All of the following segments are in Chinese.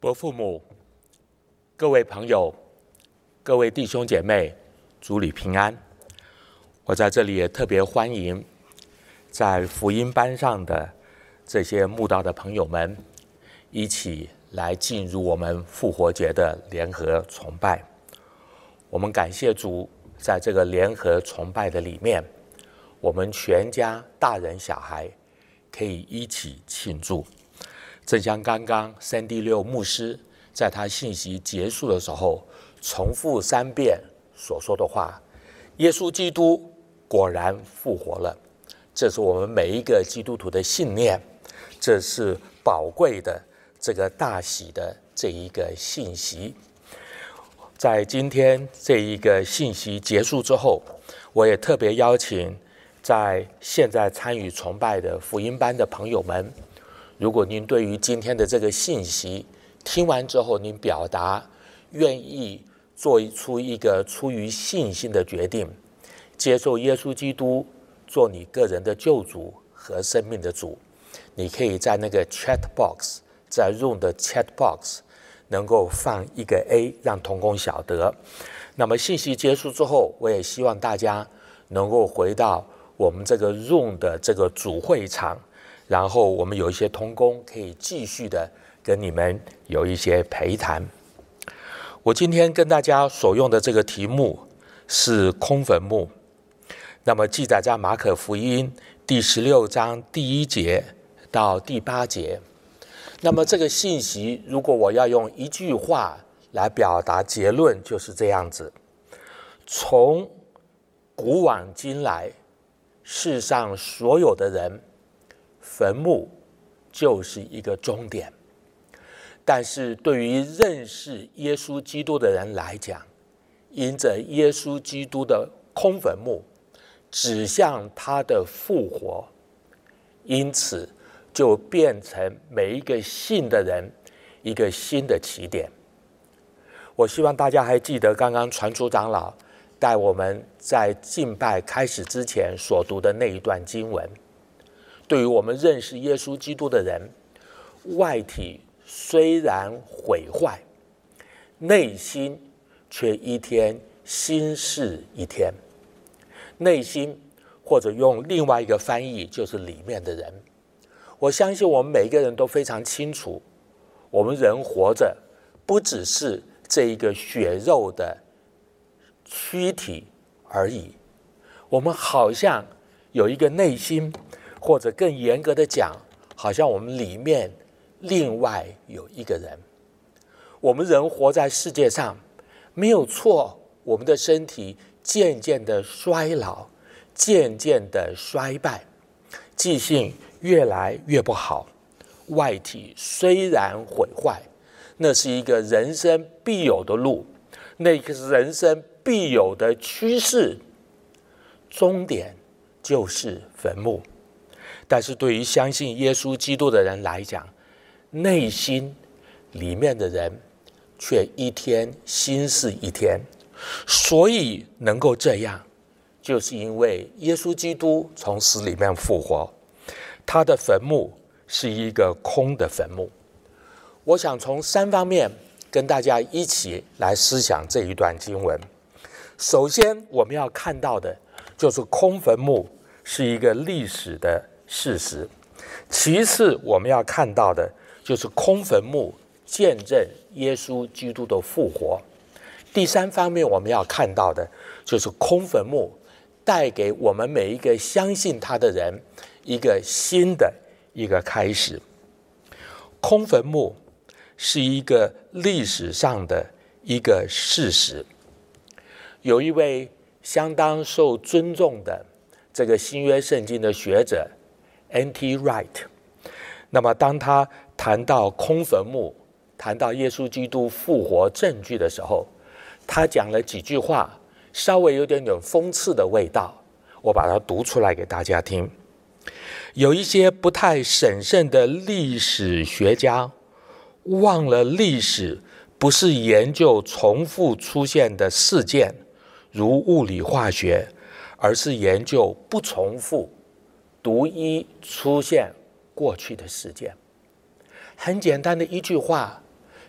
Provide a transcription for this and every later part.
伯父母、各位朋友、各位弟兄姐妹，主里平安。我在这里也特别欢迎在福音班上的这些慕道的朋友们，一起来进入我们复活节的联合崇拜。我们感谢主，在这个联合崇拜的里面，我们全家大人小孩可以一起庆祝。正像刚刚Sandy Liu牧师在他信息结束的时候重复3遍所说的话，耶稣基督果然复活了，这是我们每一个基督徒的信念，这是宝贵的这个大喜的这一个信息。在今天这一个信息结束之后，我也特别邀请在现在参与崇拜的福音班的朋友们，如果您对于今天的这个信息听完之后，您表达愿意做出一个出于信心的决定，接受耶稣基督做你个人的救主和生命的主，你可以在那个 chat box， 在 Zoom 的 chat box 能够放一个 A， 让同工晓得。那么信息结束之后，我也希望大家能够回到我们这个 Zoom 的这个主会场，然后我们有一些同工可以继续的跟你们有一些陪谈。我今天跟大家所用的这个题目是空坟墓，那么记载在马可福音第16章第1节到第8节。那么这个信息，如果我要用一句话来表达结论，就是这样子：从古往今来，世上所有的人，坟墓就是一个终点。但是对于认识耶稣基督的人来讲，因着耶稣基督的空坟墓指向他的复活，因此就变成每一个信的人一个新的起点。我希望大家还记得刚刚传主长老带我们在敬拜开始之前所读的那一段经文。对于我们认识耶稣基督的人，外体虽然毁坏，内心却一天新似一天。内心，或者用另外一个翻译，就是里面的人。我相信我们每一个人都非常清楚，我们人活着不只是这一个血肉的躯体而已，我们好像有一个内心，或者更严格的讲，好像我们里面另外有一个人。我们人活在世界上没有错，我们的身体渐渐的衰老，渐渐的衰败，记性越来越不好，外体虽然毁坏，那是一个人生必有的路，那是人生必有的趋势，终点就是坟墓。但是对于相信耶稣基督的人来讲，内心里面的人却一天新似一天。所以能够这样，就是因为耶稣基督从死里面复活，他的坟墓是一个空的坟墓。我想从3方面跟大家一起来思想这一段经文。首先我们要看到的就是空坟墓是一个历史的事实，其次我们要看到的就是空坟墓见证耶稣基督的复活，第3方面我们要看到的就是空坟墓带给我们每一个相信他的人一个新的一个开始。空坟墓是一个历史上的一个事实。有一位相当受尊重的这个新约圣经的学者 N.T. Wright， 那么当他谈到空坟墓，谈到耶稣基督复活证据的时候，他讲了几句话，稍微有点讽刺的味道，我把它读出来给大家听。有一些不太审慎的历史学家忘了历史不是研究重复出现的事件，如物理化学，而是研究不重复、独一出现过去的事件。很简单的一句话，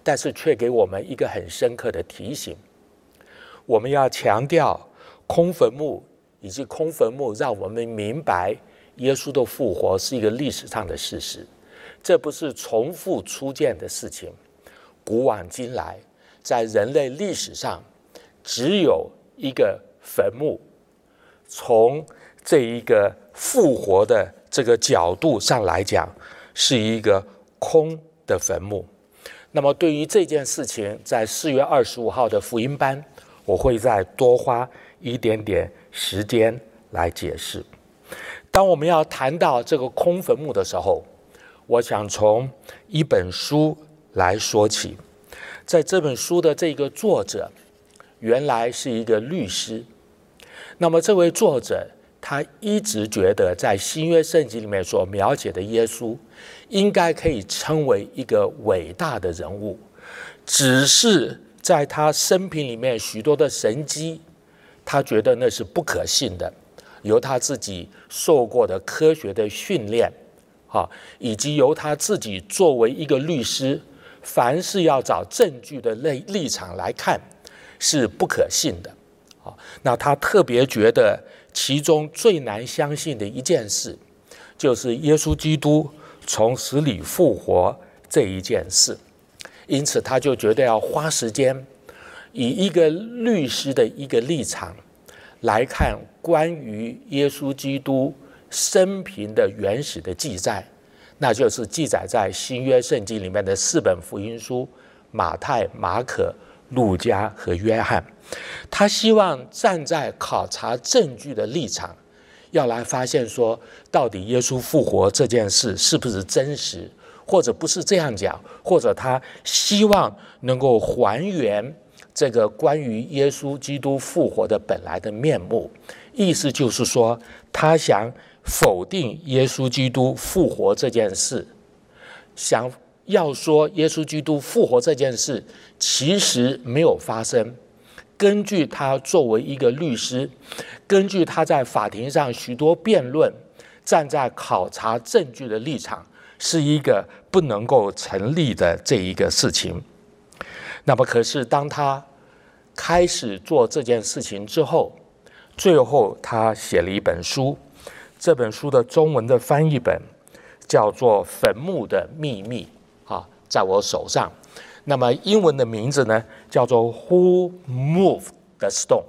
但是却给我们一个很深刻的提醒：我们要强调空坟墓，以及空坟墓让我们明白耶稣的复活是一个历史上的事实，这不是重复出现的事情。古往今来，在人类历史上，只有一个坟墓。从这一个复活的这个角度上来讲，是一个空的坟墓。那么对于这件事情，在4月25号的福音班，我会再多花一点点时间来解释。当我们要谈到这个空坟墓的时候，我想从一本书来说起。在这本书的这个作者，原来是一个律师。那么这位作者，他一直觉得在新约圣经里面所描写的耶稣，应该可以称为一个伟大的人物，只是在他生平里面许多的神迹，他觉得那是不可信的，由他自己受过的科学的训练，以及由他自己作为一个律师，凡是要找证据的立场来看，是不可信的。那他特别觉得其中最难相信的一件事，就是耶稣基督从死里复活这一件事。因此他就觉得要花时间，以一个律师的一个立场来看关于耶稣基督生平的原始的记载，那就是记载在新约圣经里面的4本福音书：马太、马可、路加和约翰。他希望站在考察证据的立场，要来发现说，到底耶稣复活这件事是不是真实，或者不是这样讲，或者他希望能够还原这个关于耶稣基督复活的本来的面目。意思就是说，他想否定耶稣基督复活这件事，想要说耶稣基督复活这件事其实没有发生。根据他作为一个律师，根据他在法庭上许多辩论，站在考察证据的立场，是一个不能够成立的这一个事情。那么可是当他开始做这件事情之后，最后他写了一本书，这本书的中文的翻译本叫做《坟墓的秘密》，在我手上。那么英文的名字呢，叫做 Who Moved the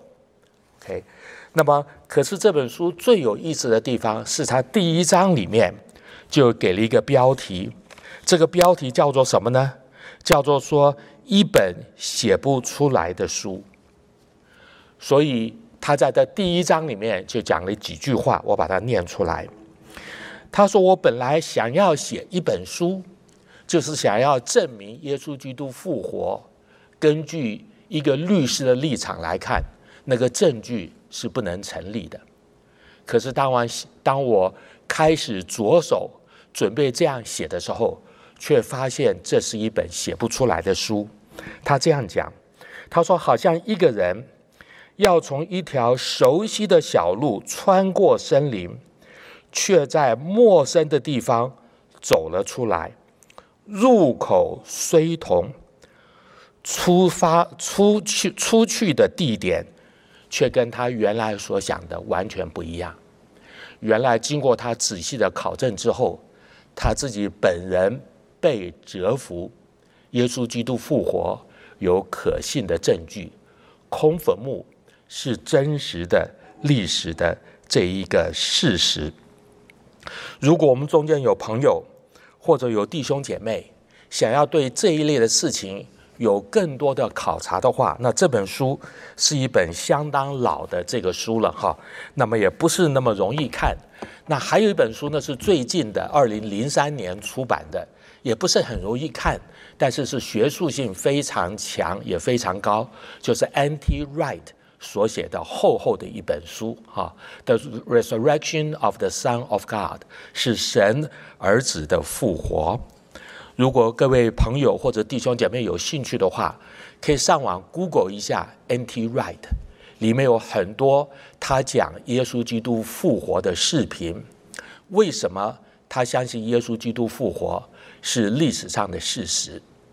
Stone？ 那么可是这本书最有意思的地方是，它第1章里面就给了一个标题，这个标题叫做什么呢？叫做说一本写不出来的书。所以他在这第1章里面就讲了几句话，我把它念出来。他说：我本来想要写一本书，就是想要证明耶稣基督复活，根据一个律师的立场来看，那个证据是不能成立的。可是当我开始着手准备这样写的时候，却发现这是一本写不出来的书。他这样讲，他说好像一个人要从一条熟悉的小路穿过森林，却在陌生的地方走了出来，入口虽同，出去的地点却跟他原来所想的完全不一样。原来经过他仔细的考证之后，他自己本人被折服，耶稣基督复活有可信的证据，空坟墓是真实的历史的这一个事实。如果我们中间有朋友或者有弟兄姐妹想要对这一类的事情有更多的考察的话，那这本书是一本相当老的这个书了哈，那么也不是那么容易看。那还有一本书呢，是最近的2003年出版的，也不是很容易看，但是是学术性非常强也非常高，就是 N.T. Wright 所写的厚厚的一本书The Resurrection of the Son of God， 是神儿子的复活。如果各位朋友或者弟兄姐妹有兴趣的话，可以上网 Google 一下 N.T. Wright， 里面有很多他讲耶稣基督复活的视频。为什么他相信耶稣基督复活是历史上的事实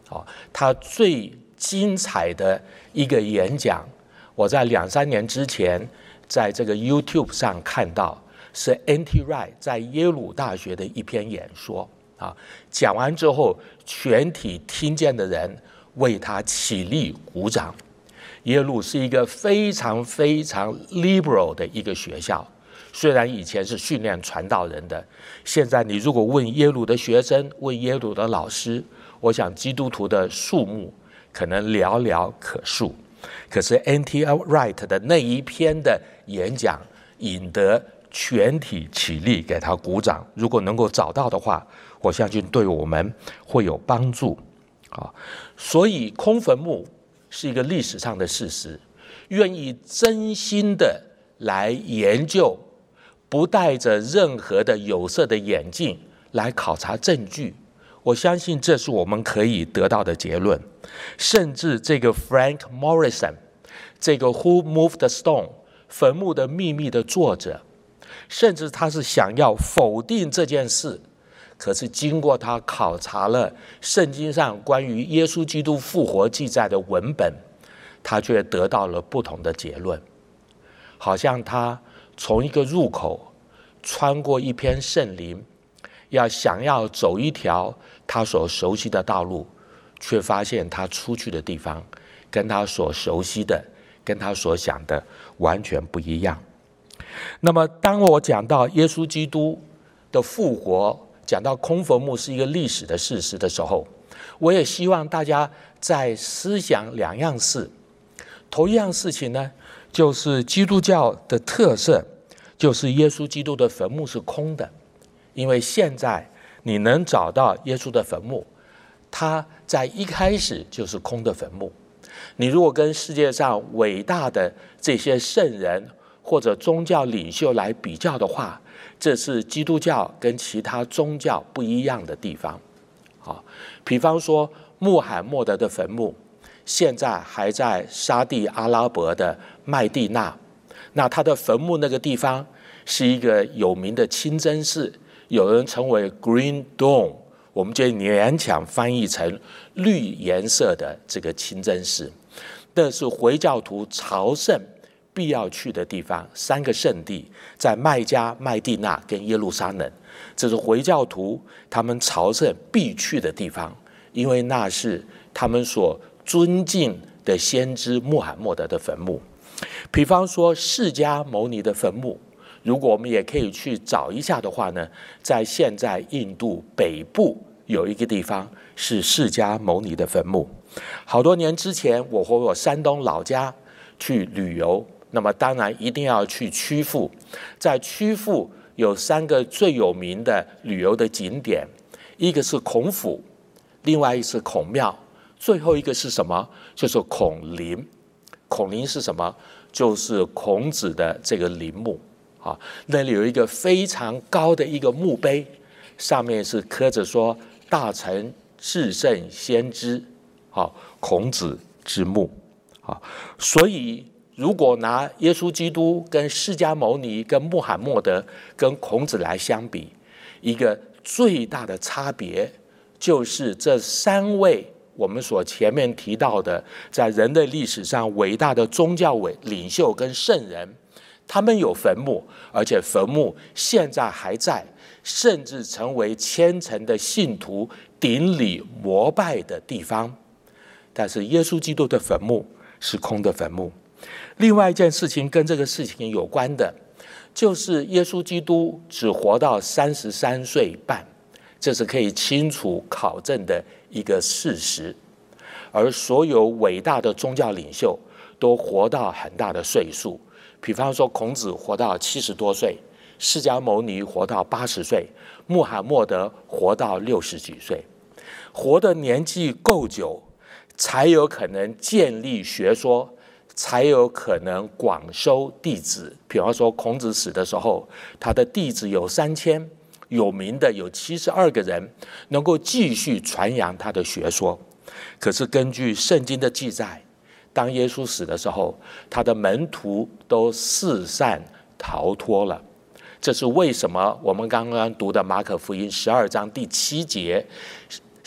他最精彩的一个演讲，我在2-3年之前在这个 YouTube 上看到，是 N.T. Wright 在耶鲁大学的一篇演说讲完之后，全体听见的人为他起立鼓掌。耶鲁是一个非常非常 liberal 的一个学校，虽然以前是训练传道人的，现在你如果问耶鲁的学生，问耶鲁的老师，我想基督徒的数目可能寥寥可数。可是 N.T. Wright 的那一篇的演讲引得全体起立给他鼓掌，如果能够找到的话，我相信对我们会有帮助。所以空坟墓是一个历史上的事实，愿意真心的来研究，不带着任何的有色的眼镜来考察证据，我相信这是我们可以得到的结论。甚至这个 Frank Morrison 这个 Who Moved the Stone 坟墓的秘密的作者，甚至他是想要否定这件事，可是经过他考察了圣经上关于耶稣基督复活记载的文本，他却得到了不同的结论。好像他从一个入口穿过一片圣林，想要走一条他所熟悉的道路，却发现他出去的地方跟他所熟悉的，跟他所想的完全不一样。那么当我讲到耶稣基督的复活，讲到空坟墓是一个历史的事实的时候，我也希望大家在思想2样事。头一样事情呢，就是基督教的特色，就是耶稣基督的坟墓是空的。因为现在你能找到耶稣的坟墓，他在一开始就是空的坟墓。你如果跟世界上伟大的这些圣人或者宗教领袖来比较的话，这是基督教跟其他宗教不一样的地方。比方说穆罕默德的坟墓现在还在沙地阿拉伯的麦地那，那他的坟墓那个地方是一个有名的清真寺，有人称为 Green Dome， 我们就勉强翻译成绿颜色的这个清真寺。那是回教徒朝圣必要去的地方，3个圣地在麦加、麦地那跟耶路撒冷，这是回教徒他们朝圣必去的地方，因为那是他们所尊敬的先知穆罕默德的坟墓。比方说释迦牟尼的坟墓，如果我们也可以去找一下的话呢，在现在印度北部有一个地方是释迦牟尼的坟墓。好多年之前，我和我山东老家去旅游，那么当然一定要去曲阜。在曲阜有3个最有名的旅游的景点，一个是孔府，另外一个是孔庙，最后一个是什么？就是孔林。孔林是什么？就是孔子的这个陵墓。那里有一个非常高的一个墓碑，上面是刻着说大成至圣先知孔子之墓。所以如果拿耶稣基督跟释迦牟尼跟穆罕默德跟孔子来相比，一个最大的差别就是这3位我们所前面提到的在人类历史上伟大的宗教领袖跟圣人，他们有坟墓，而且坟墓现在还在，甚至成为虔诚的信徒顶礼膜拜的地方。但是耶稣基督的坟墓是空的坟墓。另外一件事情跟这个事情有关的，就是耶稣基督只活到33岁半，这是可以清楚考证的一个事实。而所有伟大的宗教领袖都活到很大的岁数，比方说孔子活到70多岁，释迦牟尼活到80岁，穆罕默德活到60几岁。活的年纪够久，才有可能建立学说，才有可能广收弟子。比方说孔子死的时候，他的弟子有3000，有名的有72个人能够继续传扬他的学说。可是根据圣经的记载，当耶稣死的时候，他的门徒都四散逃脱了。这是为什么我们刚刚读的马可福音12章第7节，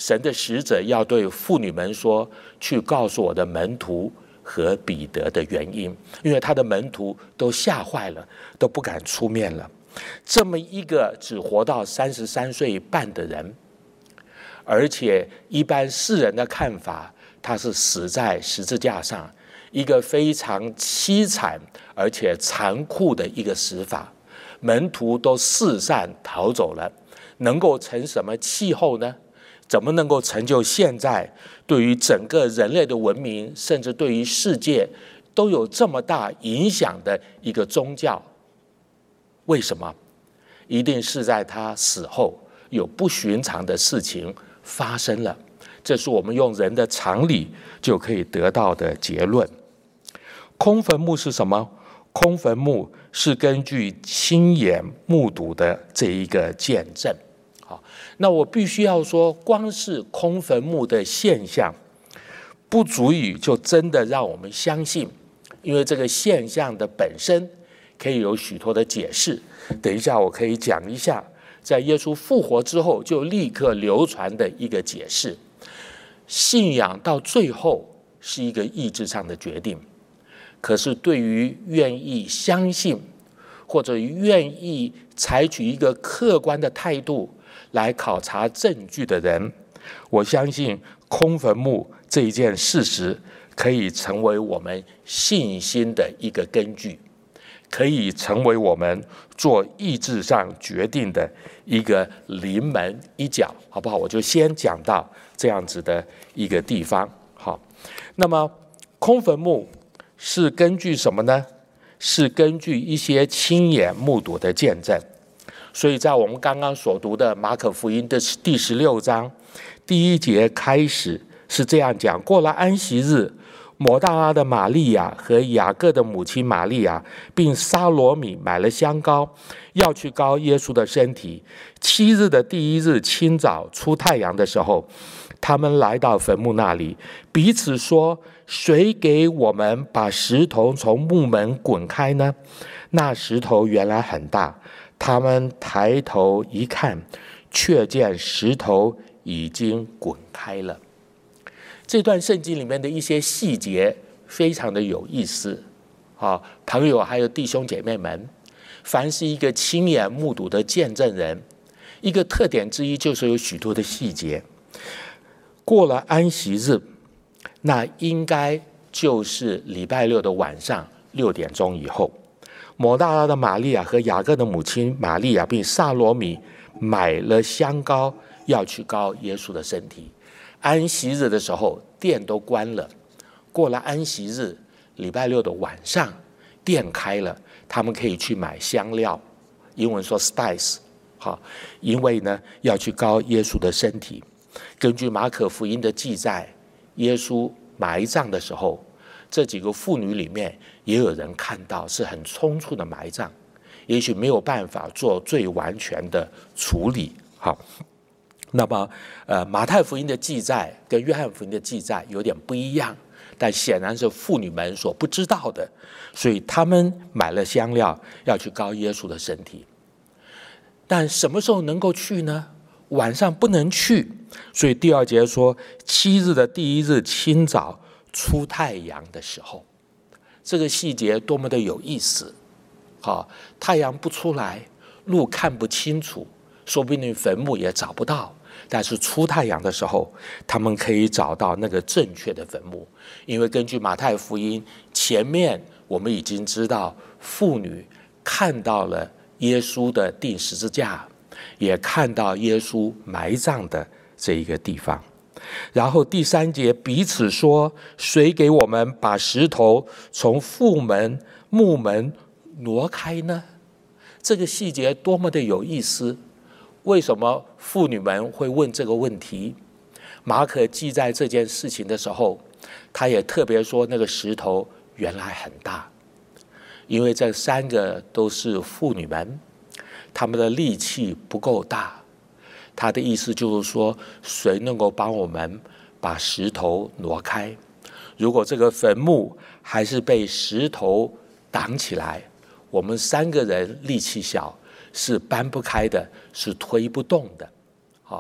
神的使者要对妇女们说，去告诉我的门徒和彼得的原因，因为他的门徒都吓坏了，都不敢出面了。这么一个只活到33岁半的人，而且一般世人的看法，他是死在十字架上，一个非常凄惨而且残酷的一个死法。门徒都四散逃走了，能够成什么气候呢？怎么能够成就现在对于整个人类的文明，甚至对于世界都有这么大影响的一个宗教？为什么？一定是在他死后有不寻常的事情发生了，这是我们用人的常理就可以得到的结论。空坟墓是什么？空坟墓是根据亲眼目睹的这一个见证。好，那我必须要说，光是空坟墓的现象不足以就真的让我们相信，因为这个现象的本身可以有许多的解释。等一下我可以讲一下，在耶稣复活之后就立刻流传的一个解释。信仰到最后是一个意志上的决定，可是对于愿意相信或者愿意采取一个客观的态度来考察证据的人，我相信空坟墓这一件事实可以成为我们信心的一个根据，可以成为我们做意志上决定的一个临门一脚，好不好？我就先讲到这样子的一个地方。好，那么空坟墓是根据什么呢？是根据一些亲眼目睹的见证。所以在我们刚刚所读的马可福音的第16章第1节开始是这样讲：过了安息日，抹大拉的玛利亚和雅各的母亲玛利亚并撒罗米买了香膏，要去膏耶稣的身体。7日的第1日清早出太阳的时候，他们来到坟墓那里，彼此说：谁给我们把石头从墓门滚开呢？那石头原来很大，他们抬头一看，却见石头已经滚开了。这段圣经里面的一些细节非常的有意思。朋友还有弟兄姐妹们，凡是一个亲眼目睹的见证人，一个特点之一就是有许多的细节。过了安息日，那应该就是礼拜6的晚上6点钟以后，抹大拉的玛利亚和雅各的母亲玛利亚并撒罗米买了香膏，要去膏耶稣的身体。安息日的时候店都关了，过了安息日礼拜6的晚上店开了，他们可以去买香料，英文说 spice， 因为呢要去膏耶稣的身体。根据马可福音的记载，耶稣埋葬的时候，这几个妇女里面也有人看到是很匆促的埋葬，也许没有办法做最完全的处理。好，那么马太福音的记载跟约翰福音的记载有点不一样，但显然是妇女们所不知道的，所以他们买了香料要去膏耶稣的身体。但什么时候能够去呢？晚上不能去，所以第2节说7日的第1日清早出太阳的时候。这个细节多么的有意思。太阳不出来，路看不清楚，说不定坟墓也找不到，但是出太阳的时候，他们可以找到那个正确的坟墓。因为根据马太福音前面我们已经知道，妇女看到了耶稣的钉十字架，也看到耶稣埋葬的这一个地方。然后第3节彼此说：谁给我们把石头从墓门挪开呢？这个细节多么的有意思。为什么妇女们会问这个问题？马可记载这件事情的时候，他也特别说那个石头原来很大，因为这3个都是妇女们，她们的力气不够大。他的意思就是说，谁能够帮我们把石头挪开？如果这个坟墓还是被石头挡起来，我们3个人力气小，是搬不开的，是推不动的。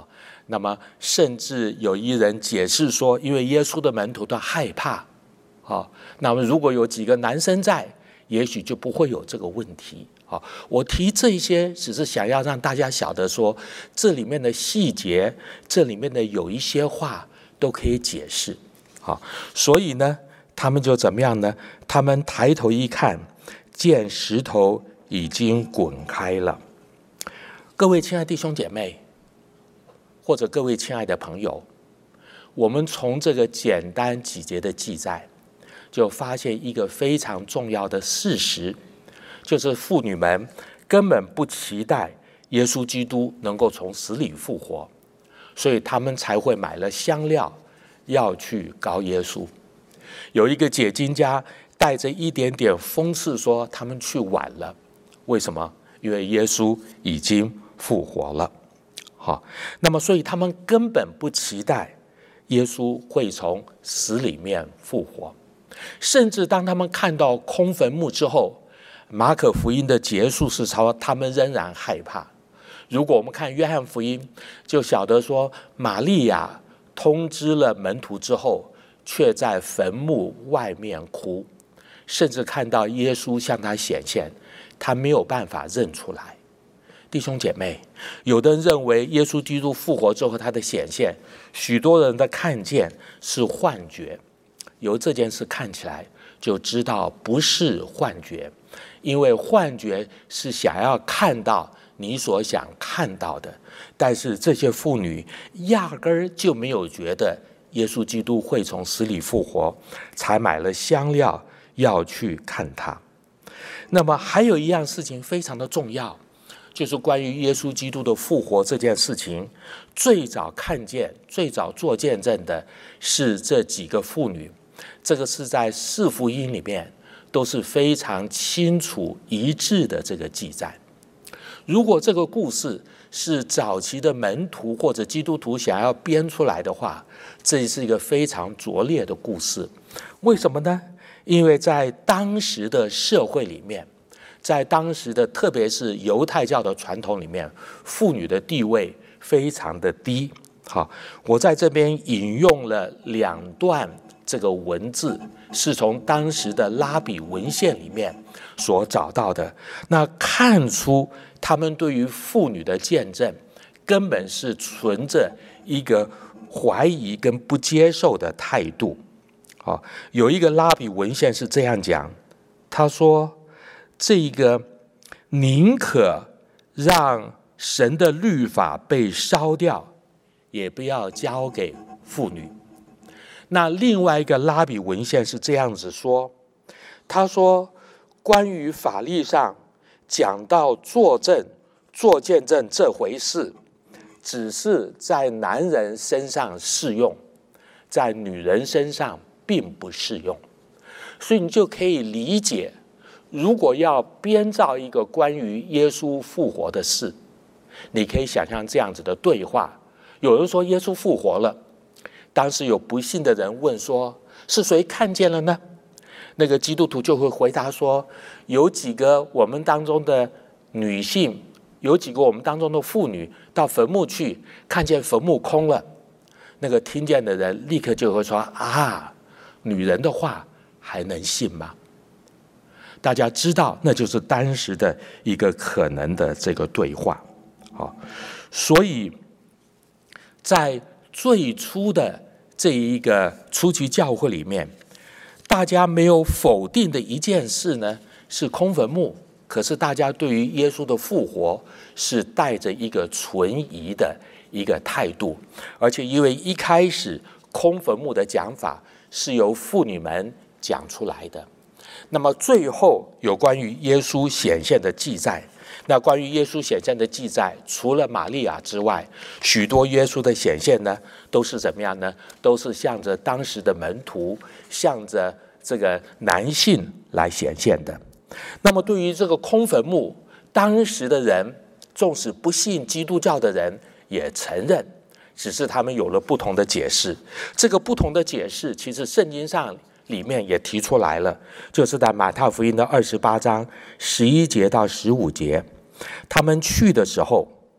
那么甚至有一人解释说，因为耶稣的门徒都害怕，那么如果有几个男生在，也许就不会有这个问题。我提这些只是想要让大家晓得说，这里面的细节，这里面的有一些话都可以解释。所以呢，他们就怎么样呢？他们抬头一看，见石头已经滚开了。各位亲爱的弟兄姐妹，或者各位亲爱的朋友，我们从这个简单几节的记载，就发现一个非常重要的事实，就是妇女们根本不期待耶稣基督能够从死里复活，所以他们才会买了香料要去膏耶稣。有一个解经家带着一点点讽刺说，他们去晚了。为什么？因为耶稣已经复活了。那么所以他们根本不期待耶稣会从死里面复活。甚至当他们看到空坟墓之后，马可福音的结束是说他们仍然害怕。如果我们看约翰福音，就晓得说玛利亚通知了门徒之后，却在坟墓外面哭，甚至看到耶稣向他显现，他没有办法认出来。弟兄姐妹，有的人认为耶稣基督复活之后他的显现，许多人的看见是幻觉。由这件事看起来就知道不是幻觉，因为幻觉是想要看到你所想看到的，但是这些妇女压根儿就没有觉得耶稣基督会从死里复活，才买了香料要去看他。那么还有一样事情非常的重要，就是关于耶稣基督的复活这件事情，最早看见、最早做见证的是这几个妇女。这个是在四福音里面都是非常清楚一致的这个记载。如果这个故事是早期的门徒或者基督徒想要编出来的话，这是一个非常拙劣的故事。为什么呢？因为在当时的社会里面，在当时的特别是犹太教的传统里面，妇女的地位非常的低。我在这边引用了2段这个文字，是从当时的拉比文献里面所找到的。那看出他们对于妇女的见证根本是存着一个怀疑跟不接受的态度。有一个拉比文献是这样讲，他说这个宁可让神的律法被烧掉，也不要交给妇女。那另外一个拉比文献是这样子说，他说关于法律上讲到作证、做见证这回事，只是在男人身上适用，在女人身上并不适用。所以你就可以理解，如果要编造一个关于耶稣复活的事，你可以想象这样子的对话。有人说耶稣复活了，当时有不信的人问说，是谁看见了呢？那个基督徒就会回答说，有几个我们当中的女性，有几个我们当中的妇女到坟墓去，看见坟墓空了。那个听见的人立刻就会说，女人的话还能信吗？大家知道那就是当时的一个可能的这个对话。所以在最初的这一个初期教会里面，大家没有否定的一件事呢，是空坟墓。可是大家对于耶稣的复活是带着一个存疑的一个态度，而且因为一开始空坟墓的讲法是由妇女们讲出来的，那么最后有关于耶稣显现的记载。那关于耶稣显现的记载，除了玛利亚之外，许多耶稣的显现呢，都是怎么样呢？都是向着当时的门徒，向着这个男性来显现的。那么对于这个空坟墓，当时的人，纵使不信基督教的人也承认，只是他们有了不同的解释。这个不同的解释，其实圣经上里面也提出来了，就是在马太福音的28章11节到15节，他们去的时候，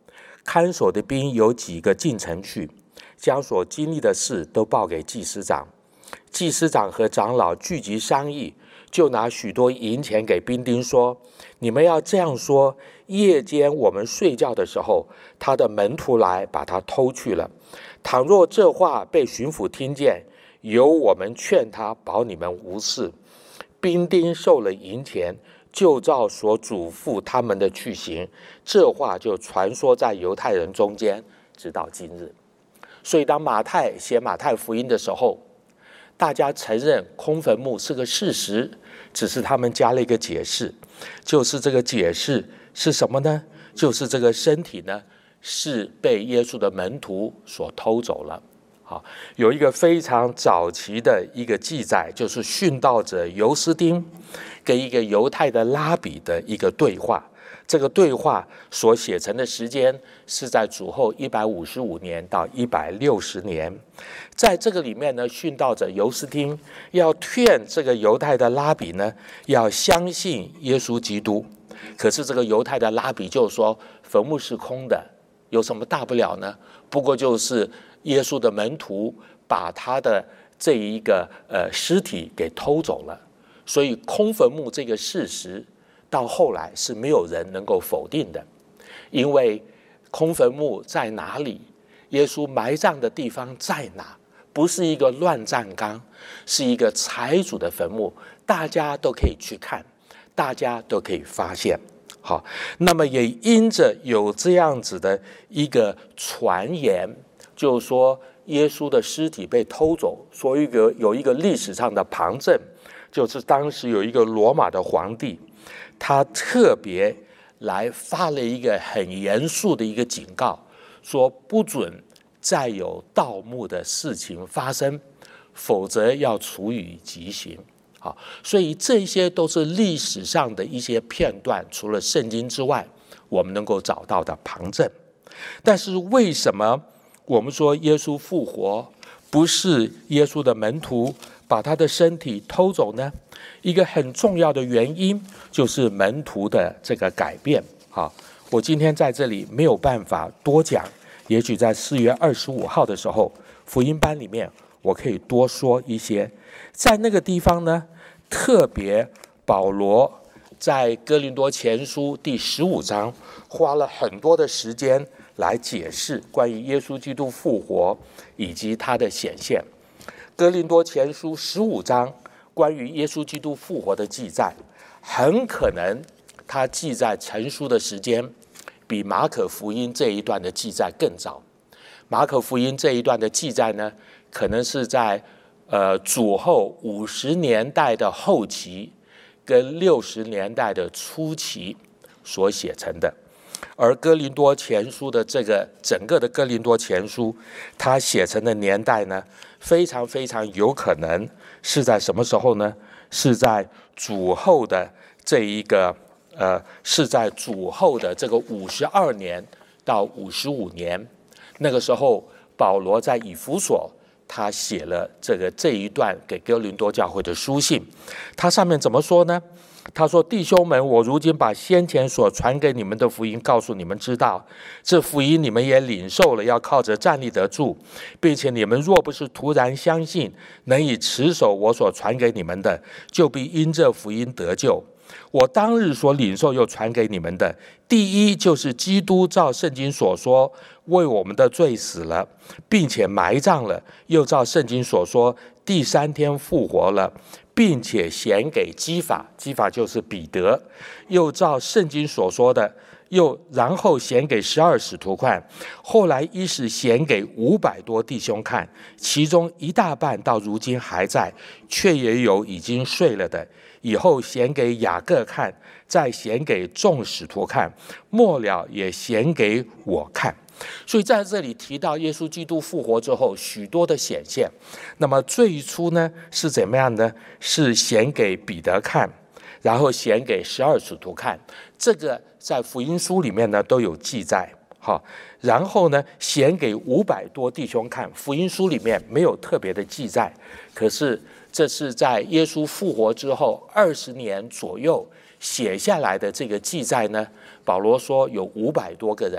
看守的兵有几个进城去，将所经历的事都报给祭司长。祭司长和长老聚集商议，就拿许多银钱给兵丁说：你们要这样说，夜间我们睡觉的时候，他的门徒来把他偷去了。倘若这话被巡抚听见，由我们劝他保你们无事。兵丁受了银钱，就照所嘱咐他们的去行，这话就传说在犹太人中间，直到今日。所以当马太写马太福音的时候，大家承认空坟墓是个事实，只是他们加了一个解释，就是这个解释是什么呢？就是这个身体呢是被耶稣的门徒所偷走了。好，有一个非常早期的一个记载，就是殉道者尤斯丁跟一个犹太的拉比的一个对话。这个对话所写成的时间是在主后155年到160年。在这个里面呢，殉道者尤斯丁要劝这个犹太的拉比呢，要相信耶稣基督。可是这个犹太的拉比就说，坟墓是空的，有什么大不了呢？不过就是耶稣的门徒把他的这一个尸体给偷走了。所以空坟墓这个事实到后来是没有人能够否定的，因为空坟墓在哪里，耶稣埋葬的地方在哪，不是一个乱葬岗，是一个财主的坟墓，大家都可以去看，大家都可以发现。好，那么也因着有这样子的一个传言，就是说耶稣的尸体被偷走，所以有一个历史上的旁证，就是当时有一个罗马的皇帝，他特别来发了一个很严肃的一个警告，说不准再有盗墓的事情发生，否则要处以极刑。好，所以这些都是历史上的一些片段，除了圣经之外，我们能够找到的旁证。但是为什么我们说耶稣复活不是耶稣的门徒把他的身体偷走呢？一个很重要的原因就是门徒的这个改变。好，我今天在这里没有办法多讲，也许在4月25号的时候，福音班里面我可以多说一些。在那个地方呢，特别保罗在哥林多前书第15章花了很多的时间来解释关于耶稣基督复活以及他的显现。哥林多前书15章关于耶稣基督复活的记载，很可能他记载成书的时间比马可福音这一段的记载更早。马可福音这一段的记载呢，可能是在主后50年代的后期跟60年代的初期所写成的。而哥林多前书的这个整个的哥林多前书，它写成的年代呢，非常非常有可能是在什么时候呢？是在主后的这一个是在主后的这个52年到55年。那个时候保罗在以弗所，他写了这一段给哥林多教会的书信。他上面怎么说呢？他说：弟兄们，我如今把先前所传给你们的福音告诉你们知道，这福音你们也领受了，要靠着站立得住，并且你们若不是突然相信，能以持守我所传给你们的，就必因这福音得救。我当日所领受又传给你们的，第一就是基督照圣经所说为我们的罪死了，并且埋葬了，又照圣经所说第3天复活了，并且显给基法，基法就是彼得，又照圣经所说的，然后显给12使徒看，后来一时显给500多弟兄看，其中一大半到如今还在，却也有已经睡了的。以后显给雅各看，再显给众使徒看，末了也显给我看。所以在这里提到耶稣基督复活之后许多的显现，那么最初呢是怎么样呢？是显给彼得看，然后显给12使徒看，这个在福音书里面呢都有记载。好，然后呢显给500多弟兄看，福音书里面没有特别的记载，可是这是在耶稣复活之后20年左右写下来的这个记载呢。保罗说有500多个人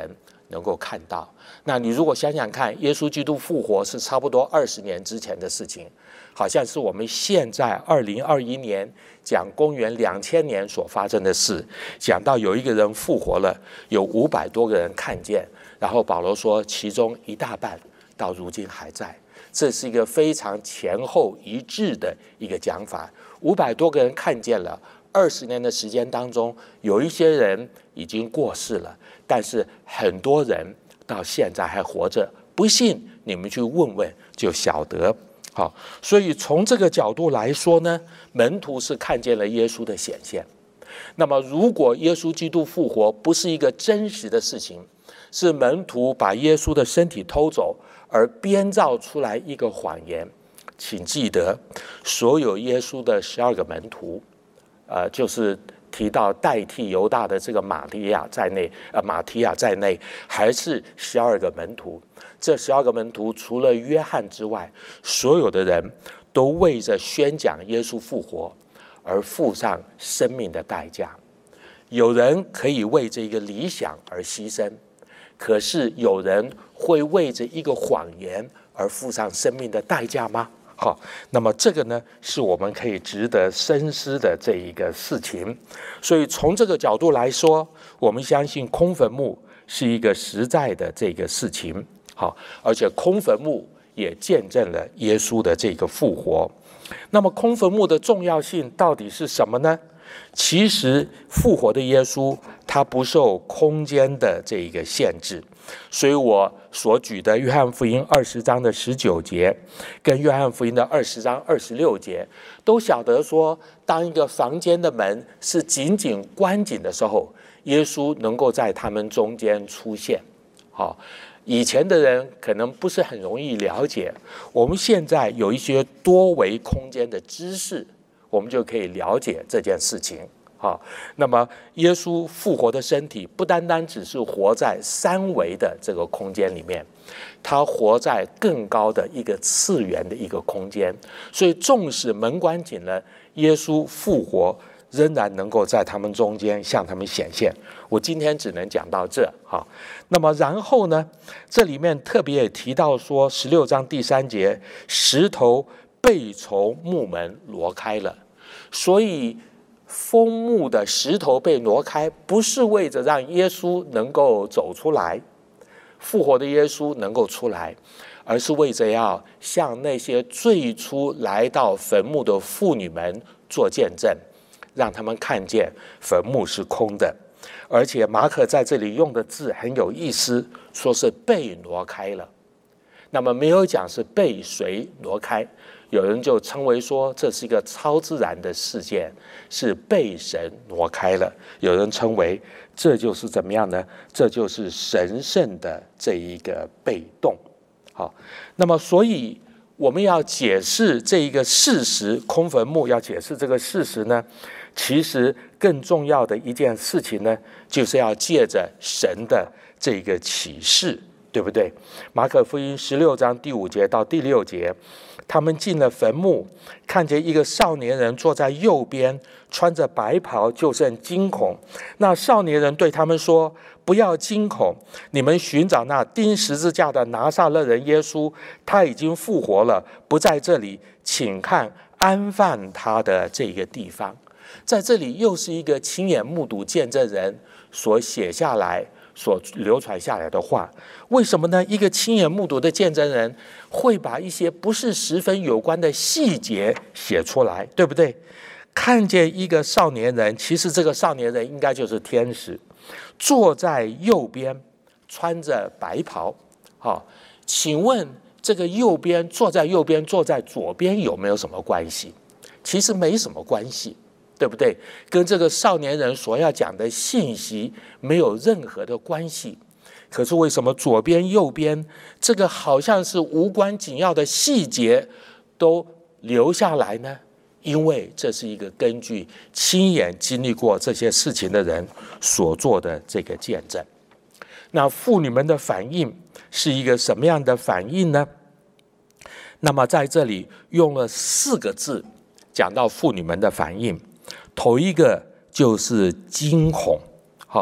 能够看到。那你如果想想看，耶稣基督复活是差不多20年之前的事情，好像是我们现在2021年讲公元2000年所发生的事，讲到有一个人复活了，有500多个人看见，然后保罗说其中一大半到如今还在。这是一个非常前后一致的一个讲法。500多个人看见了，20年的时间当中，有一些人已经过世了，但是很多人到现在还活着。不信你们去问问就晓得。好，所以从这个角度来说呢，门徒是看见了耶稣的显现。那么如果耶稣基督复活不是一个真实的事情，是门徒把耶稣的身体偷走而编造出来一个谎言，请记得所有耶稣的12个门徒，就是提到代替犹大的这个马提亚在内，还是12个门徒。这12个门徒除了约翰之外，所有的人都为着宣讲耶稣复活而付上生命的代价。有人可以为这一个理想而牺牲，可是有人会为着一个谎言而付上生命的代价吗？好，那么这个呢，是我们可以值得深思的这一个事情。所以从这个角度来说，我们相信空坟墓是一个实在的这个事情。好，而且空坟墓也见证了耶稣的这个复活。那么空坟墓的重要性到底是什么呢？其实复活的耶稣他不受空间的这一个限制，所以我所举的约翰福音20章的19节跟约翰福音的20章26节都晓得说，当一个房间的门是紧紧关紧的时候，耶稣能够在他们中间出现。好，以前的人可能不是很容易了解，我们现在有一些多维空间的知识，我们就可以了解这件事情。好，那么耶稣复活的身体不单单只是活在3维的这个空间里面，他活在更高的一个次元的一个空间，所以纵使门关紧了，耶稣复活仍然能够在他们中间向他们显现。我今天只能讲到这。好，那么然后呢，这里面特别也提到说16章第3节，石头被从墓门挪开了。所以封墓的石头被挪开，不是为着让耶稣能够走出来，复活的耶稣能够出来，而是为着要向那些最初来到坟墓的妇女们做见证，让他们看见坟墓是空的。而且马可在这里用的字很有意思，说是被挪开了，那么没有讲是被谁挪开。有人就称为说这是一个超自然的事件，是被神挪开了。有人称为这就是怎么样呢？这就是神圣的这一个被动。好，那么所以我们要解释这一个事实，空坟墓要解释这个事实呢，其实更重要的一件事情呢，就是要借着神的这个启示，对不对？马可福音16章第5节到第6节，他们进了坟墓，看见一个少年人坐在右边，穿着白袍，就甚惊恐。那少年人对他们说：不要惊恐，你们寻找那钉十字架的拿撒勒人耶稣，他已经复活了，不在这里，请看安放他的这个地方。在这里又是一个亲眼目睹见证人所写下来所流传下来的话。为什么呢？一个亲眼目睹的见证人会把一些不是十分有关的细节写出来，对不对？看见一个少年人，其实这个少年人应该就是天使，坐在右边，穿着白袍。好，请问这个右边坐在右边，坐在左边有没有什么关系？其实没什么关系，对不对？跟这个少年人所要讲的信息没有任何的关系。可是为什么左边右边这个好像是无关紧要的细节都留下来呢？因为这是一个根据亲眼经历过这些事情的人所做的这个见证。那妇女们的反应是一个什么样的反应呢？那么在这里用了4个字讲到妇女们的反应。头一个就是惊恐，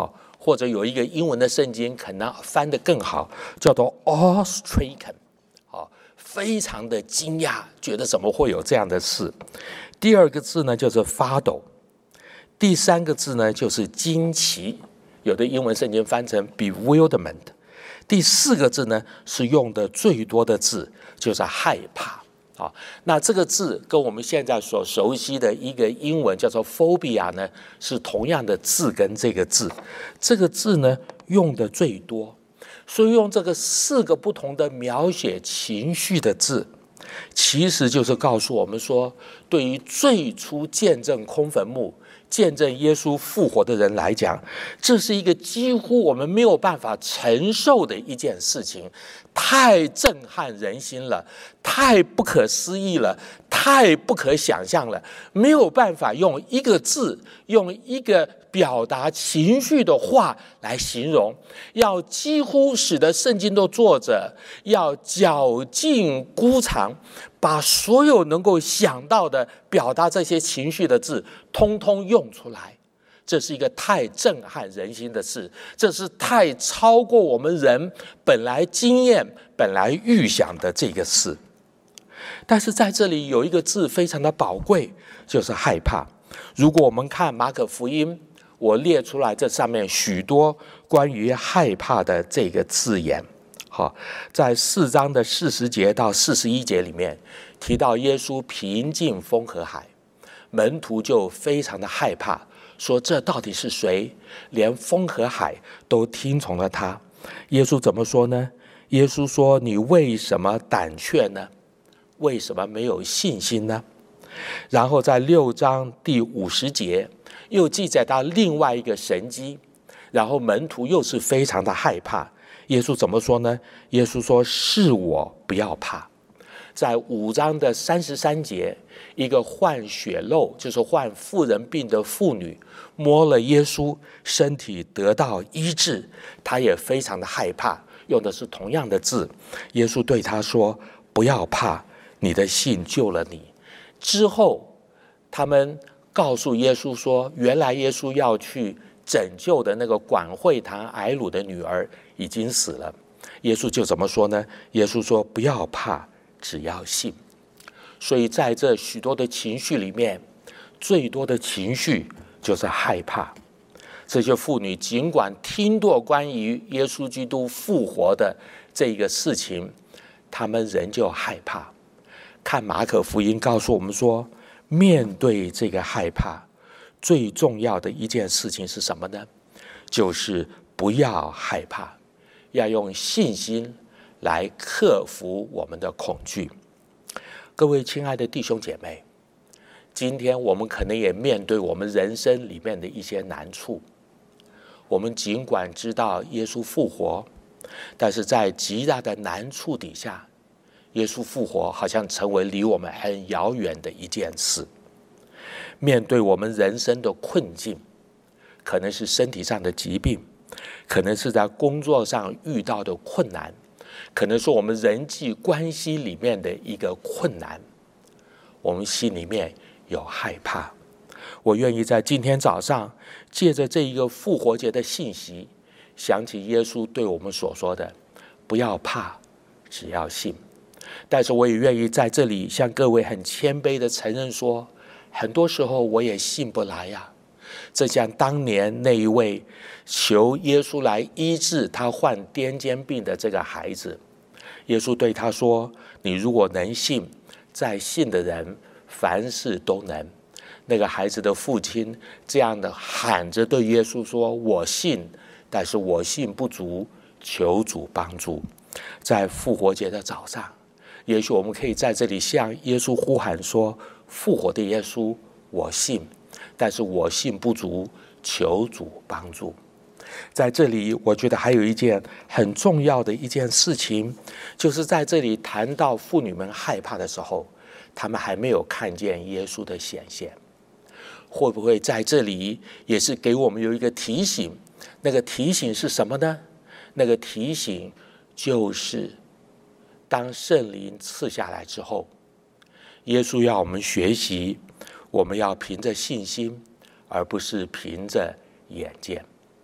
或者有一个英文的圣经可能翻得更好，叫做 awestricken， 非常的惊讶，觉得怎么会有这样的事。第二个字呢就是发抖，第三个字呢就是惊奇，有的英文圣经翻成 bewilderment， 第四个字呢是用的最多的字，就是害怕。那这个字跟我们现在所熟悉的一个英文叫做 phobia 呢，是同样的字根这个字，这个字呢用的最多，所以用这个4个不同的描写情绪的字，其实就是告诉我们说，对于最初见证空坟墓、见证耶稣复活的人来讲，这是一个几乎我们没有办法承受的一件事情，太震撼人心了，太不可思议了，太不可想象了，没有办法用一个字，用一个表达情绪的话来形容，要几乎使得圣经的作者要绞尽估长，把所有能够想到的表达这些情绪的字通通用出来。这是一个太震撼人心的事，这是太超过我们人本来经验、本来预想的这个事。但是在这里有一个字非常的宝贵，就是害怕。如果我们看马可福音，我列出来这上面许多关于害怕的这个字眼。在4章的40节到41节里面提到耶稣平静风和海，门徒就非常的害怕，说这到底是谁？连风和海都听从了他。耶稣怎么说呢？耶稣说：你为什么胆怯呢？为什么没有信心呢？然后在6章第50节又记载到另外一个神迹，然后门徒又是非常的害怕。耶稣怎么说呢？耶稣说：是我，不要怕。在5章的33节，一个患血漏，就是患妇人病的妇女摸了耶稣，身体得到医治，她也非常的害怕，用的是同样的字。耶稣对她说：不要怕，你的信救了你。之后他们告诉耶稣说，原来耶稣要去拯救的那个管会堂睚鲁的女儿已经死了。耶稣就怎么说呢？耶稣说：不要怕，只要信。所以在这许多的情绪里面，最多的情绪就是害怕。这些妇女尽管听到关于耶稣基督复活的这个事情，他们仍旧害怕。看马可福音告诉我们说，面对这个害怕，最重要的一件事情是什么呢？就是不要害怕，要用信心来克服我们的恐惧。各位亲爱的弟兄姐妹，今天我们可能也面对我们人生里面的一些难处。我们尽管知道耶稣复活，但是在极大的难处底下，耶稣复活好像成为离我们很遥远的一件事。面对我们人生的困境，可能是身体上的疾病，可能是在工作上遇到的困难，可能是我们人际关系里面的一个困难，我们心里面有害怕。我愿意在今天早上借着这一个复活节的信息，想起耶稣对我们所说的：不要怕，只要信。但是我也愿意在这里向各位很谦卑的承认说，很多时候我也信不来呀。这像当年那一位求耶稣来医治他患癫痫病的这个孩子，耶稣对他说：你如果能信，在信的人凡事都能。那个孩子的父亲这样的喊着对耶稣说：我信，但是我信不足，求主帮助。在复活节的早上，也许我们可以在这里向耶稣呼喊说：复活的耶稣，我信，但是我信不足，求主帮助。在这里我觉得还有一件很重要的一件事情，就是在这里谈到妇女们害怕的时候，他们还没有看见耶稣的显现。会不会在这里也是给我们有一个提醒？那个提醒是什么呢？那个提醒就是当圣灵赐下来之后，耶稣要我们学习，我们要凭着信心，而不是凭着眼见。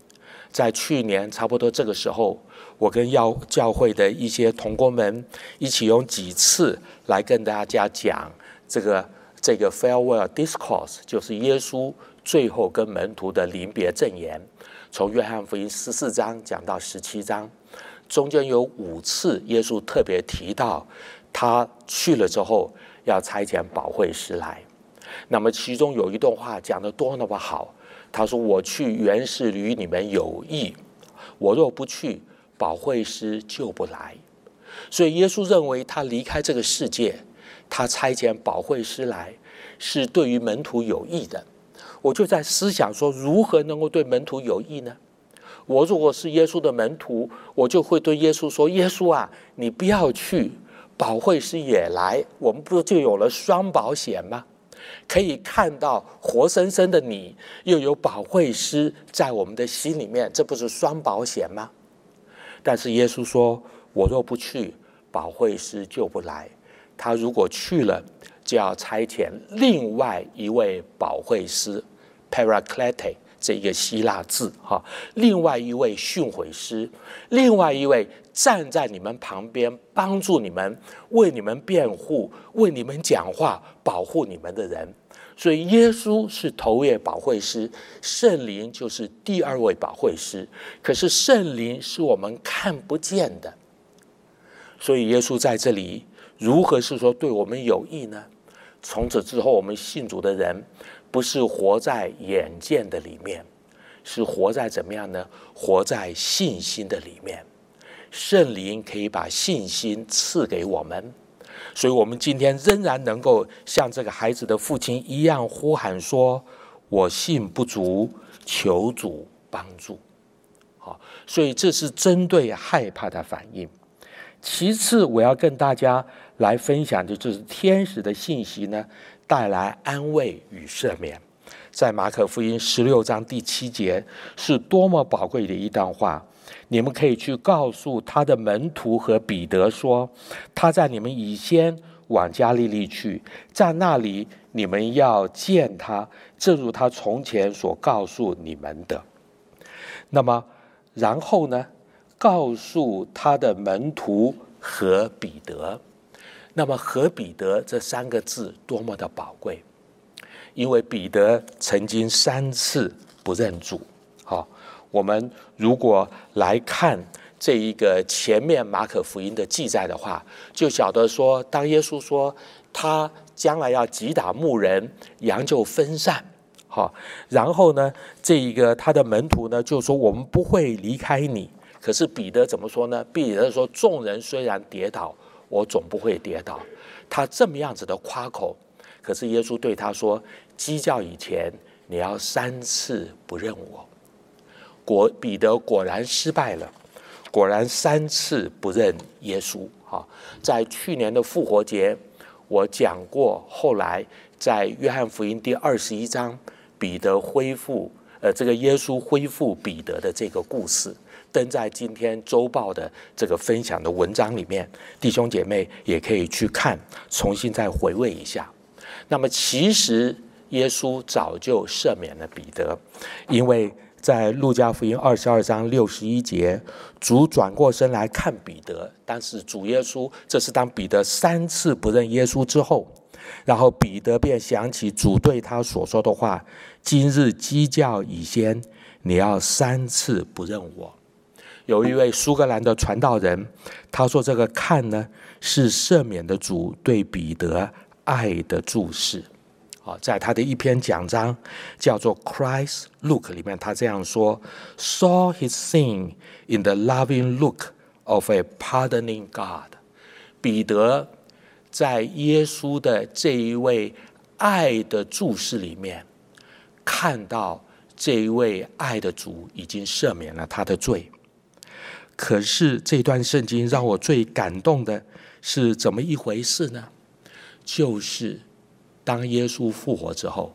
在去年差不多这个时候，我跟教会的一些同工们一起用几次来跟大家讲这个 farewell discourse， 就是耶稣最后跟门徒的临别赠言，从约翰福音14章讲到17章，中间有5次耶稣特别提到他去了之后要差遣保惠师来。那么其中有一段话讲得多么好，他说：“我去原是与你们有益，我若不去，保惠师就不来。”所以耶稣认为他离开这个世界，他差遣保惠师来是对于门徒有益的。我就在思想说，如何能够对门徒有益呢？我如果是耶稣的门徒，我就会对耶稣说：“耶稣啊，你不要去，保惠师也来，我们不就有了双保险吗？可以看到活生生的你，又有保惠师在我们的心里面，这不是双保险吗？”但是耶稣说：“我若不去，保惠师就不来。他如果去了，就要差遣另外一位保惠师 Paraclete 这一个希腊字哈，另外一位训诲师，另外一位站在你们旁边帮助你们，为你们辩护，为你们讲话，保护你们的人。”所以耶稣是头位保惠师，圣灵就是第2位保惠师。可是圣灵是我们看不见的，所以耶稣在这里如何是说对我们有益呢？从此之后，我们信主的人不是活在眼见的里面，是活在怎么样呢？活在信心的里面。圣灵可以把信心赐给我们，所以我们今天仍然能够像这个孩子的父亲一样呼喊说：“我信不足，求主帮助。”好，所以这是针对害怕的反应。其次，我要跟大家来分享的就是天使的信息呢，带来安慰与赦免。在马可福音16章第7节，是多么宝贵的一段话。你们可以去告诉他的门徒和彼得说，他在你们以先往加利利去，在那里你们要见他，正如他从前所告诉你们的。那么然后呢，告诉他的门徒和彼得。那么和彼得这3个字多么的宝贵，因为彼得曾经3次不认主。好，我们如果来看这一个前面马可福音的记载的话，就晓得说，当耶稣说他将来要击打牧人，羊就分散。好，然后呢，这一个他的门徒呢就说：“我们不会离开你。”可是彼得怎么说呢？彼得说：“众人虽然跌倒，我总不会跌倒。”他这么样子的夸口，可是耶稣对他说：“鸡叫以前，你要3次不认我。”彼得果然失败了，果然3次不认耶稣。在去年的复活节，我讲过，后来在约翰福音第21章，彼得恢复这个耶稣恢复彼得的这个故事，登在今天周报的这个分享的文章里面，弟兄姐妹也可以去看，重新再回味一下。那么其实耶稣早就赦免了彼得，因为在路加福音22章61节，主转过身来看彼得，但是主耶稣，这是当彼得3次不认耶稣之后，然后彼得便想起主对他所说的话：“今日鸡叫以先，你要3次不认我。”有一位苏格兰的传道人，他说这个看呢，是赦免的主对彼得爱的注视。在他的一篇讲章叫做 Christ's Look 里面，他这样说： Saw his sin in the loving look of a pardoning God。 彼得在耶稣的这一位爱的注视里面，看到这一位爱的主已经赦免了他的罪。可是这段圣经让我最感动的是怎么一回事呢？就是当耶稣复活之后，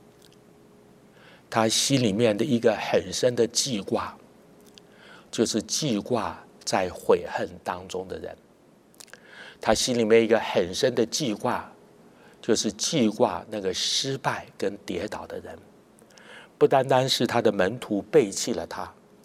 他心里面的一个很深的记挂，就是记挂在悔恨当中的人。他心里面一个很深的记挂，就是记挂那个失败跟跌倒的人。不单单是他的门徒背弃了他，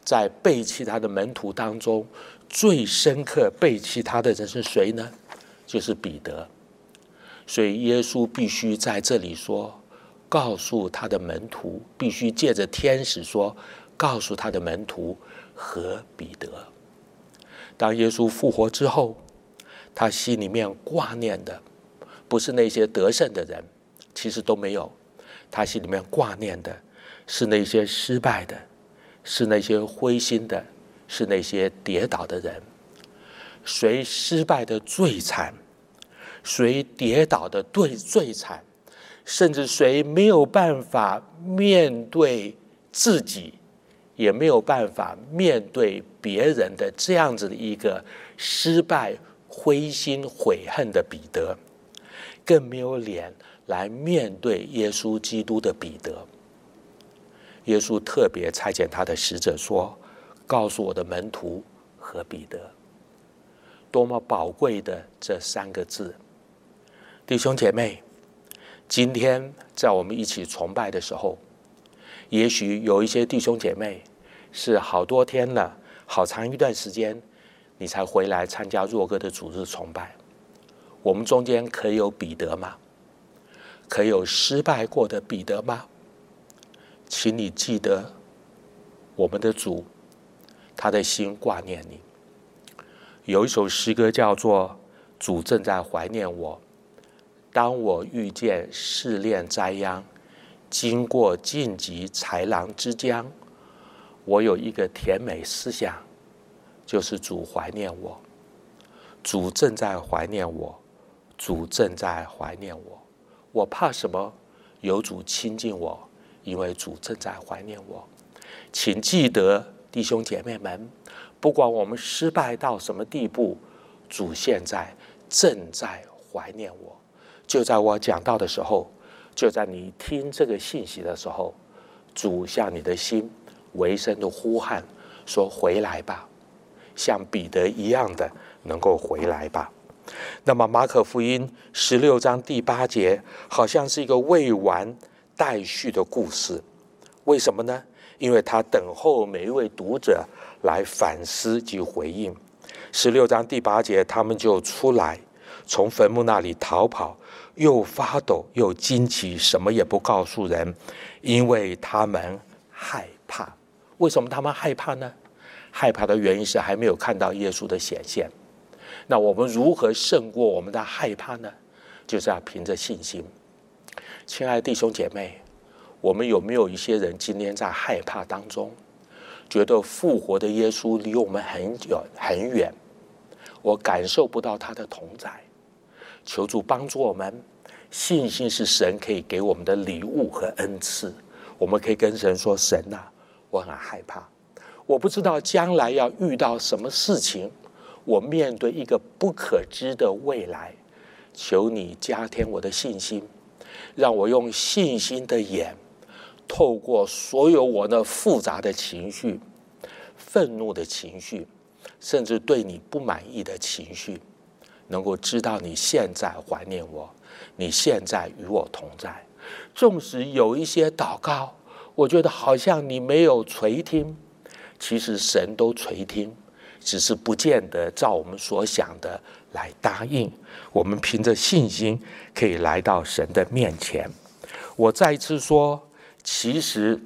在背弃他的门徒当中，最深刻背弃他的人是谁呢？就是彼得。所以耶稣必须在这里说，告诉他的门徒，必须借着天使说，告诉他的门徒和彼得。当耶稣复活之后，他心里面挂念的不是那些得胜的人，其实都没有，他心里面挂念的是那些失败的，是那些灰心的，是那些跌倒的人。谁失败的最惨，谁跌倒的最惨，甚至谁没有办法面对自己，也没有办法面对别人的这样子的一个失败、灰心、悔恨的彼得，更没有脸来面对耶稣基督的彼得。耶稣特别差遣他的使者说，告诉我的门徒和彼得。多么宝贵的这3个字。弟兄姐妹，今天在我们一起崇拜的时候，也许有一些弟兄姐妹是好多天了，好长一段时间你才回来参加若歌的主日崇拜。我们中间可以有彼得吗？可以有失败过的彼得吗？请你记得，我们的主，他的心挂念你。有一首诗歌叫做《主正在怀念我》，当我遇见试炼灾殃，经过荆棘豺狼之江，我有一个甜美思想，就是主怀念我。主正在怀念我，主正在怀念我。我怕什么？有主亲近我，因为主正在怀念我。请记得，弟兄姐妹们，不管我们失败到什么地步，主现在正在怀念我。就在我讲道的时候，就在你听这个信息的时候，主向你的心微声的呼喊，说回来吧，像彼得一样的能够回来吧。那么马可福音16章第8节好像是一个未完待续的故事。为什么呢？因为他等候每一位读者来反思及回应。16章第8节，他们就出来，从坟墓那里逃跑，又发抖又惊奇，什么也不告诉人，因为他们害怕。为什么他们害怕呢？害怕的原因是还没有看到耶稣的显现。那我们如何胜过我们的害怕呢？就是要凭着信心。亲爱的弟兄姐妹，我们有没有一些人今天在害怕当中，觉得复活的耶稣离我们很远，我感受不到他的同在？求主帮助我们，信心是神可以给我们的礼物和恩赐。我们可以跟神说，神啊，我很害怕，我不知道将来要遇到什么事情，我面对一个不可知的未来，求你加添我的信心，让我用信心的眼，透过所有我那复杂的情绪，愤怒的情绪，甚至对你不满意的情绪，能够知道你现在怀念我，你现在与我同在。纵使有一些祷告，我觉得好像你没有垂听，其实神都垂听，只是不见得照我们所想的来答应。我们凭着信心可以来到神的面前。我再一次说，其实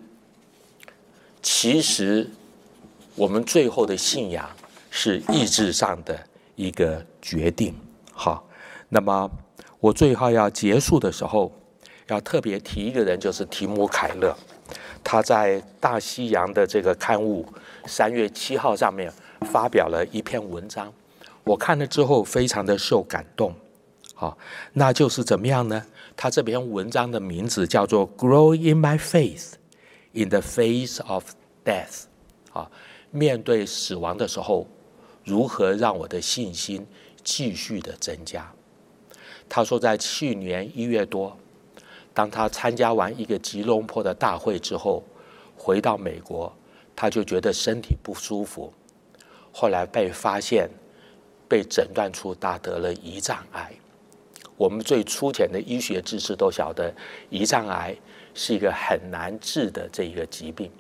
我们最后的信仰是意志上的一个决定。好，那么我最后要结束的时候，要特别提一个人，就是提姆凯勒。他在大西洋的这个刊物3月7号上面发表了一篇文章，我看了之后非常的受感动。好，那就是怎么样呢？他这篇文章的名字叫做 Grow in my faith in the face of death。 面对死亡的时候，如何让我的信心继续的增加。他说在去年1月多，当他参加完一个吉隆坡的大会之后，回到美国，他就觉得身体不舒服，后来被发现，被诊断出他得了胰脏癌。我们最粗浅的医学知识都晓得，胰脏癌是一个很难治的这一个疾病。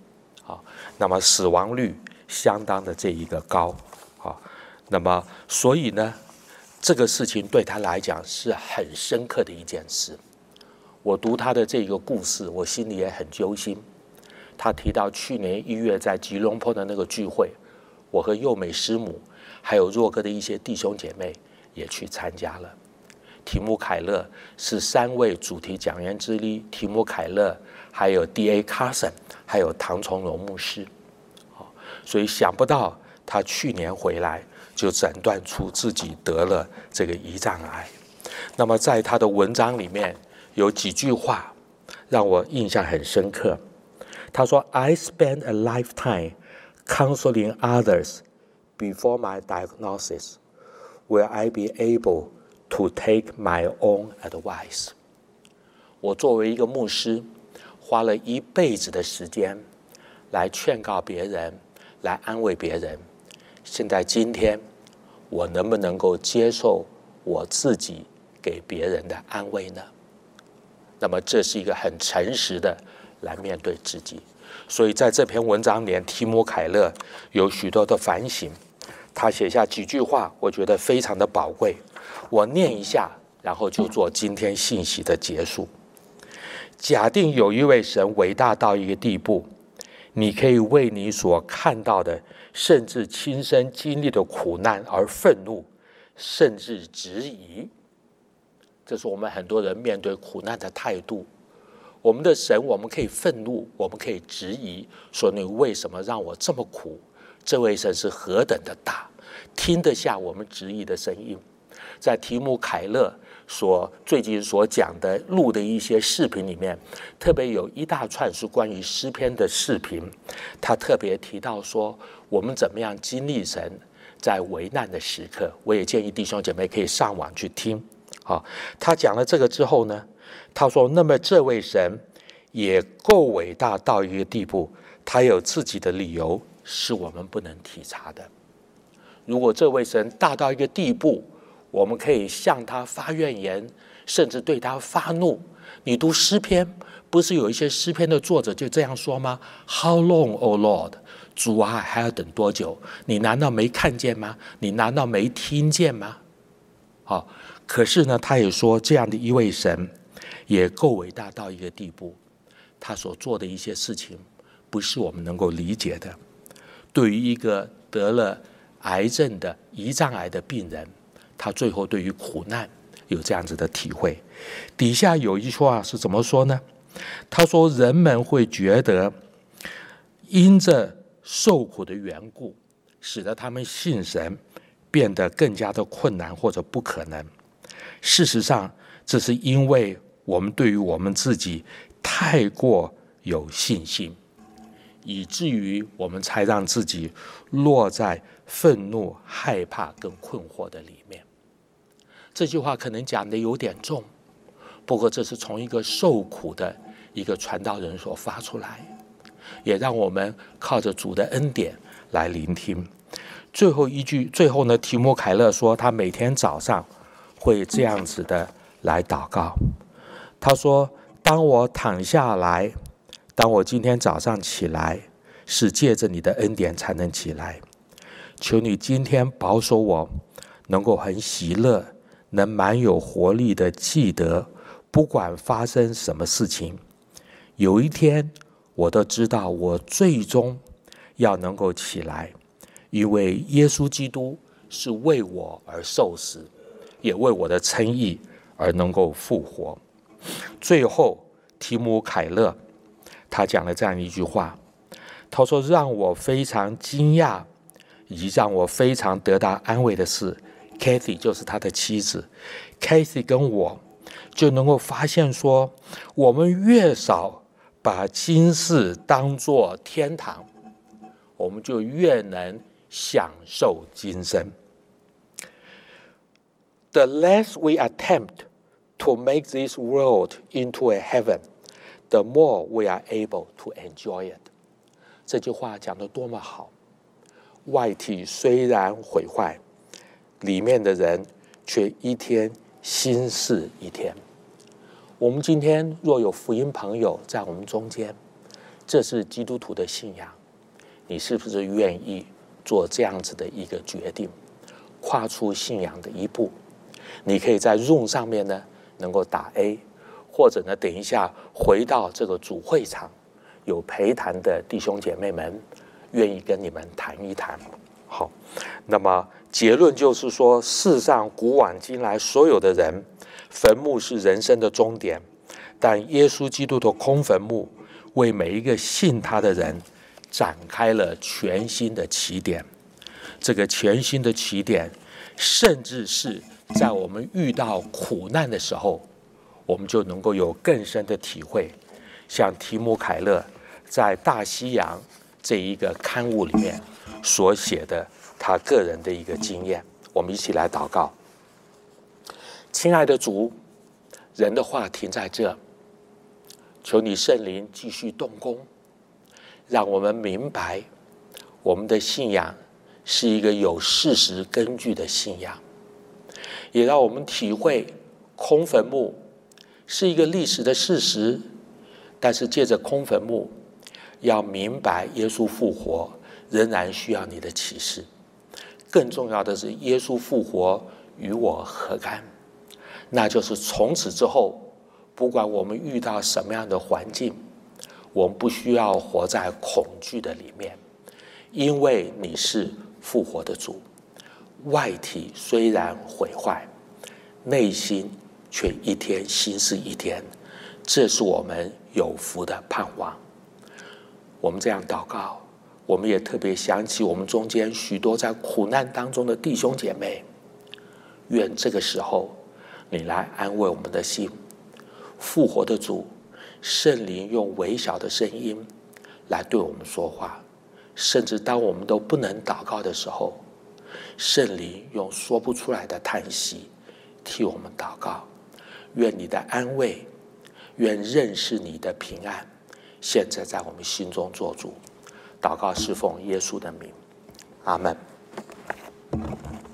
那么死亡率相当的这一个高，那么所以呢，这个事情对他来讲是很深刻的一件事。我读他的这个故事，我心里也很揪心。他提到去年1月在吉隆坡的那个聚会，我和幼美师母还有若哥的一些弟兄姐妹也去参加了。提姆凯勒是3位主题讲员之一，提姆凯勒还有 D.A. Carson 还有唐崇荣牧师，所以想不到他去年回来就诊断出自己得了这个胰脏癌。那么在他的文章里面有几句话让我印象很深刻。他说 I spent a lifetime counseling others before my diagnosis. Will I be able to take my own advice? 我作为一个牧师，花了一辈子的时间来劝告别人，来安慰别人。现在今天，我能不能够接受我自己给别人的安慰呢？那么这是一个很诚实的来面对自己。所以在这篇文章里，提姆凯勒有许多的反省，他写下几句话，我觉得非常的宝贵。我念一下，然后就做今天信息的结束。假定有一位神伟大到一个地步，你可以为你所看到的甚至亲身经历的苦难而愤怒，甚至质疑。这是我们很多人面对苦难的态度。我们的神，我们可以愤怒，我们可以质疑，说你为什么让我这么苦？这位神是何等的大，听得下我们质疑的声音。在提姆凯勒最近所讲的录的一些视频里面，特别有一大串是关于诗篇的视频，他特别提到说我们怎么样经历神在危难的时刻。我也建议弟兄姐妹可以上网去听。他讲了这个之后呢，他说那么这位神也够伟大到一个地步，他有自己的理由是我们不能体察的。如果这位神大到一个地步，我们可以向他发怨言，甚至对他发怒。你读诗篇，不是有一些诗篇的作者就这样说吗？ How long, O Lord？ 主啊，还要等多久？你难道没看见吗？你难道没听见吗？可是呢，他也说这样的一位神也够伟大到一个地步，他所做的一些事情不是我们能够理解的。对于一个得了癌症的胰脏癌的病人，他最后对于苦难有这样子的体会。底下有一句话是怎么说呢？他说人们会觉得因着受苦的缘故，使得他们信神变得更加的困难或者不可能。事实上，这是因为我们对于我们自己太过有信心，以至于我们才让自己落在愤怒、害怕跟困惑的里面。这句话可能讲的有点重，不过这是从一个受苦的一个传道人所发出来，也让我们靠着主的恩典来聆听。最后呢，提姆凯勒说他每天早上会这样子的来祷告。他说当我躺下来，当我今天早上起来，是借着你的恩典才能起来。求你今天保守我能够很喜乐，能蛮有活力的记得，不管发生什么事情，有一天我都知道我最终要能够起来，因为耶稣基督是为我而受死，也为我的称义而能够复活。最后提姆凯勒他讲了这样一句话，他说让我非常惊讶以及让我非常得到安慰的是， Kathy 就是他的妻子， Kathy 跟我就能够发现说，我们越少把今世当作天堂，我们就越能享受今生。 The less we attempt to make this world into a heaven, the more we are able to enjoy it. 这句话讲得多么好！外体虽然毁坏，里面的人却一天新似一天。我们今天若有福音朋友在我们中间，这是基督徒的信仰。 你是不是愿意做这样子的一个决定，跨出信仰的一步？你可以在 Zoom 上面呢能够打 A， 或者呢等一下回到这个主会场，有陪谈的弟兄姐妹们愿意跟你们谈一谈。好，那么结论就是说，世上古往今来所有的人，坟墓是人生的终点，但耶稣基督的空坟墓为每一个信他的人展开了全新的起点。这个全新的起点，甚至是在我们遇到苦难的时候，我们就能够有更深的体会。像提姆·凯勒在《大西洋》这一个刊物里面所写的他个人的一个经验。我们一起来祷告。亲爱的主，人的话停在这，求你圣灵继续动工，让我们明白我们的信仰是一个有事实根据的信仰，也让我们体会空坟墓是一个历史的事实，但是借着空坟墓要明白耶稣复活仍然需要你的启示。更重要的是，耶稣复活与我何干？那就是从此之后，不管我们遇到什么样的环境，我们不需要活在恐惧的里面，因为你是复活的主。外体虽然毁坏，内心却一天新似一天，这是我们有福的盼望。我们这样祷告，我们也特别想起我们中间许多在苦难当中的弟兄姐妹，愿这个时候你来安慰我们的心。复活的主，圣灵用微小的声音来对我们说话，甚至当我们都不能祷告的时候，圣灵用说不出来的叹息替我们祷告。愿你的安慰，愿认识你的平安，现在在我们心中做主。祷告是奉耶稣的名，阿们。